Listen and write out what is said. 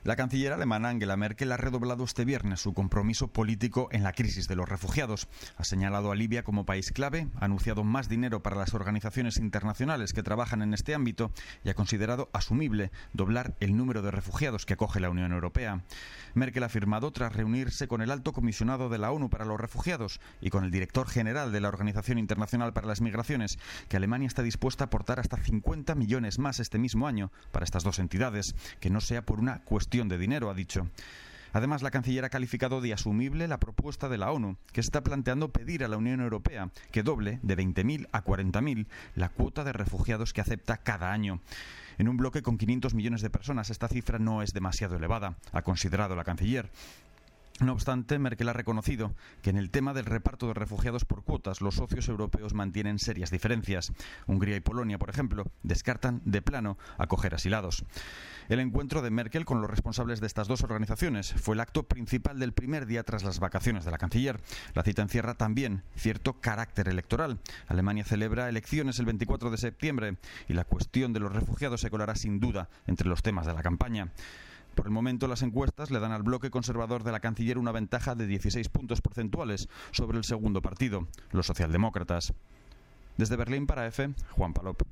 La canciller alemana Angela Merkel ha redoblado este viernes su compromiso político en la crisis de los refugiados. Ha señalado a Libia como país clave, ha anunciado más dinero para las organizaciones internacionales que trabajan en este ámbito y ha considerado asumible doblar el número de refugiados que acoge la Unión Europea. Merkel ha afirmado, tras reunirse con el alto comisionado de la ONU para los refugiados y con el director general de la Organización Internacional para las Migraciones, que Alemania está dispuesta a aportar hasta 50 millones más este mismo año para estas dos entidades, que no sea por una cuestión de dinero, ha dicho. Además, la canciller ha calificado de asumible la propuesta de la ONU, que está planteando pedir a la Unión Europea que doble de 20.000 a 40.000 la cuota de refugiados que acepta cada año. En un bloque con 500 millones de personas, esta cifra no es demasiado elevada, ha considerado la canciller. No obstante, Merkel ha reconocido que en el tema del reparto de refugiados por cuotas los socios europeos mantienen serias diferencias. Hungría y Polonia, por ejemplo, descartan de plano acoger asilados. El encuentro de Merkel con los responsables de estas dos organizaciones fue el acto principal del primer día tras las vacaciones de la canciller. La cita encierra también cierto carácter electoral. Alemania celebra elecciones el 24 de septiembre y la cuestión de los refugiados se colará sin duda entre los temas de la campaña. Por el momento, las encuestas le dan al bloque conservador de la canciller una ventaja de 16 puntos porcentuales sobre el segundo partido, los socialdemócratas. Desde Berlín para EFE, Juan Palop.